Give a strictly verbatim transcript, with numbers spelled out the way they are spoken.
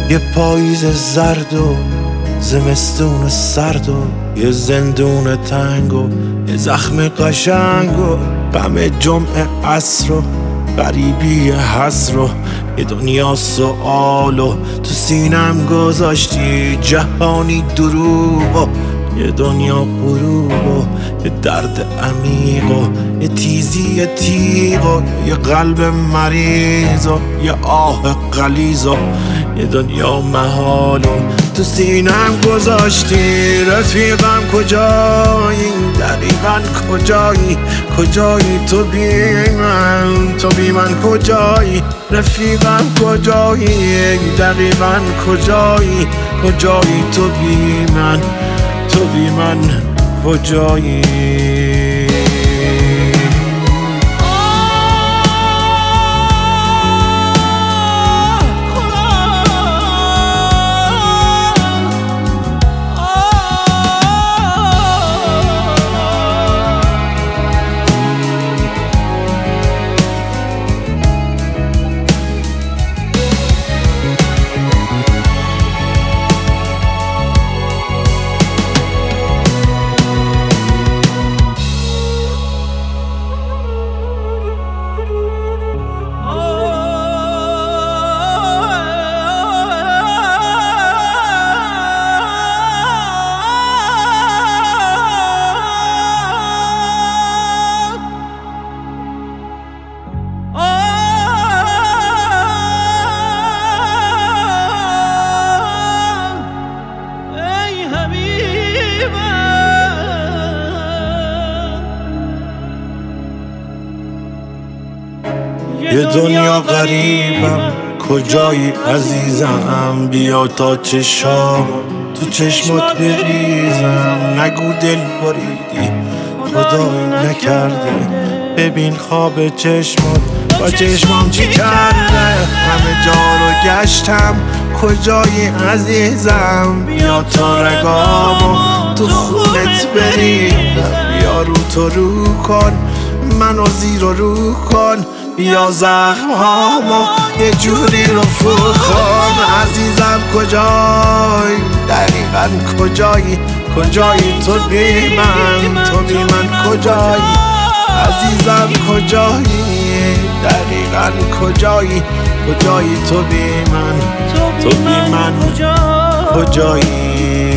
یه پاییز زرد و زمستون سرد و یه زندون تنگ و یه زخم قشنگ و غم جمعه عصر و غریبی حسر و یه دنیا سؤال و تو سینم گذاشتی جهانی دروغ و یه دنیا غروب و یه درد عمیق و یه تیزی تیغ و یه قلب مریض و یه آه غلیظ و یه دنیا محال و تو سینم گذاشتی. رفیقم کجایی؟ دقیقاً کجایی؟ کجایی تو بی من؟ تو بی من کجایی؟ رفیقم کجایی؟ دقیقاً کجایی؟ کجایی تو بی من؟ تو بی من کجایی؟ یه دنیا غریبم کجایی عزیزم؟ بیا تا چشام تو چشمات بریزم. نگو دل بریدی خدایی نکرده، ببین خواب چشمات با چشمام چی کرده. همه جا رو گشتم کجایی عزیزم؟ بیا تا رگامو تو خونت بریدم. بیا رو تو رو کن منو زیر و رو کن، بیا زخم هامو یه جوری رو فور کن. عزیزم کجایی؟ دقیقاً کجایی؟ کجایی تو بی من؟ تو بی من کجایی؟ عزیزم کجایی؟ دقیقاً کجایی؟ کجایی تو بی من؟ تو بی من کجایی؟